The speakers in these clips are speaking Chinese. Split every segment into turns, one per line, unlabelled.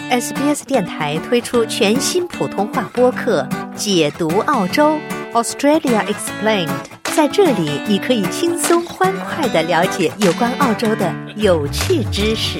SBS 电台推出全新普通话播客解读澳洲 Australia Explained， 在这里你可以轻松欢快地了解有关澳洲的有趣知识。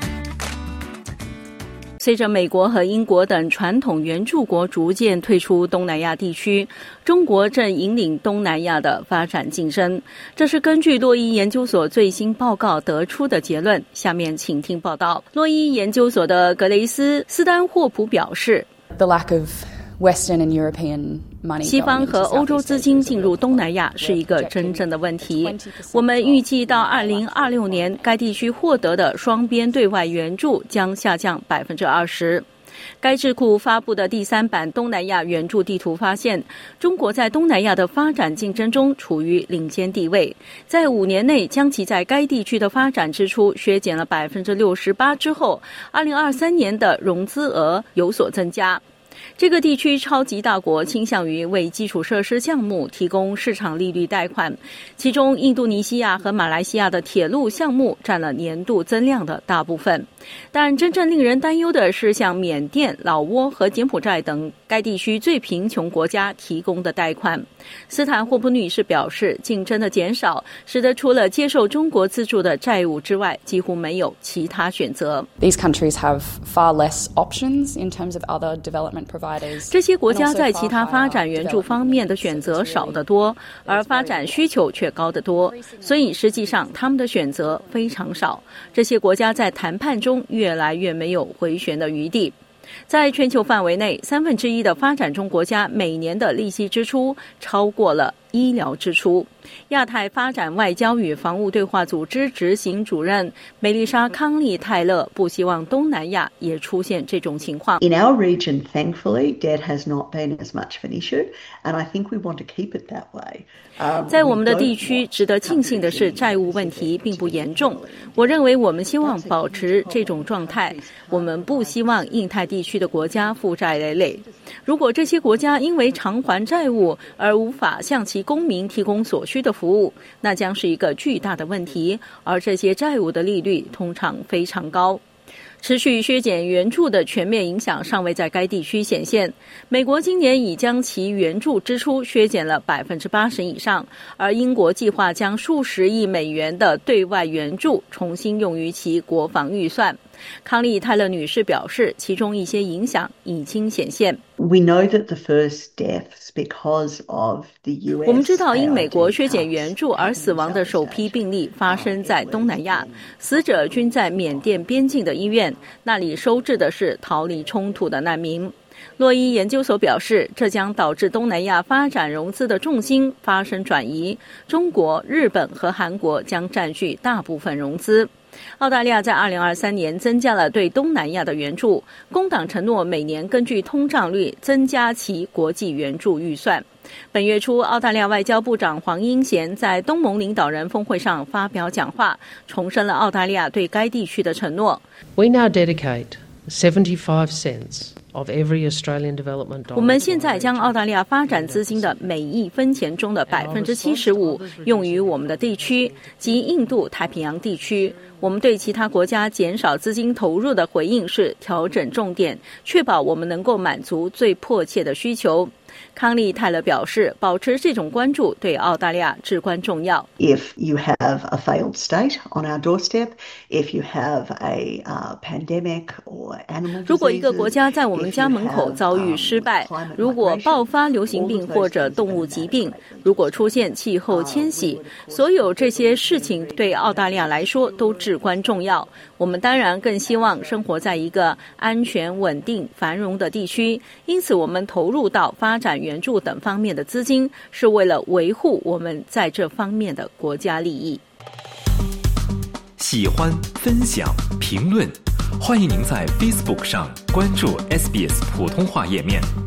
随着美国和英国等传统援助国逐渐退出东南亚地区，中国正引领东南亚的发展竞争。这是根据洛伊研究所最新报告得出的结论。下面请听报道。洛伊研究所的格雷斯·斯丹霍普表示，
The lack of Western and European money
西方和欧洲资金进入东南亚是一个真正的问题。我们预计到2026年，该地区获得的双边对外援助将下降 20%。该智库发布的第3版东南亚援助地图发现，中国在东南亚的发展竞争中处于领先地位，在5年内将其在该地区的发展支出削减了 68% 之后，2023年的融资额有所增加。这个地区超级大国倾向于为基础设施项目提供市场利率贷款，其中印度尼西亚和马来西亚的铁路项目占了年度增量的大部分。但真正令人担忧的是向缅甸、老挝和柬埔寨等该地区最贫穷国家提供的贷款。斯坦霍普女士表示，竞争的减少使得除了接受中国资助的债务之外，几乎没有其他选择。
These countries have far less options in terms of other development providers.
这些国家在其他发展援助方面的选择少得多，而发展需求却高得多，所以实际上他们的选择非常少。这些国家在谈判中越来越没有回旋的余地。在全球范围内，1/3的发展中国家每年的利息支出超过了医疗支出。亚太发展外交与防务对话组织执行主任梅丽莎·康利泰勒不希望东南亚也出现这种情况。
In our region, thankfully, debt has not been as much of an issue, and I think we want to keep it that way.
在我们的地区，值得庆幸的是，债务问题并不严重。我认为我们希望保持这种状态。我们不希望印太地区的国家负债累累。如果这些国家因为偿还债务而无法向其公民提供所需的服务，那将是一个巨大的问题，而这些债务的利率通常非常高。持续削减援助的全面影响尚未在该地区显现。美国今年已将其援助支出削减了 80% 以上，而英国计划将数十亿美元的对外援助重新用于其国防预算。康利泰勒女士表示，其中一些影响已经显现。
We know that the first deaths because of the US.
我们知道，因美国削减援助而死亡的首批病例发生在东南亚，死者均在缅甸边境的医院，那里收治的是逃离冲突的难民。洛伊研究所表示，这将导致东南亚发展融资的重心发生转移，中国、日本和韩国将占据大部分融资。澳大利亚在2023年增加了对东南亚的援助，工党承诺每年根据通胀率增加其国际援助预算。本月初，澳大利亚外交部长黄英贤在东盟领导人峰会上发表讲话，重申了澳大利亚对该地区的承诺。
We now dedicate 75 cents of every Australian development dollar.
我们现在将澳大利亚发展资金的每1分钱中的 75% 用于我们的地区，即印度太平洋地区。我们对其他国家减少资金投入的回应是调整重点，确保我们能够满足最迫切的需求。康利泰勒表示，保持这种关注对澳大利亚至关重要。
If you have a failed state on our doorstep, if you have a pandemic or animal diseases,
如果一个国家在我们家门口遭遇失败，如果爆发流行病或者动物疾病，如果出现气候迁徙，所有这些事情对澳大利亚来说都至关重要。我们当然更希望生活在一个安全、稳定、繁荣的地区，因此我们投入到发展援助等方面的资金，是为了维护我们在这方面的国家利益。
喜欢、分享、评论，欢迎您在 Facebook 上关注 SBS 普通话页面。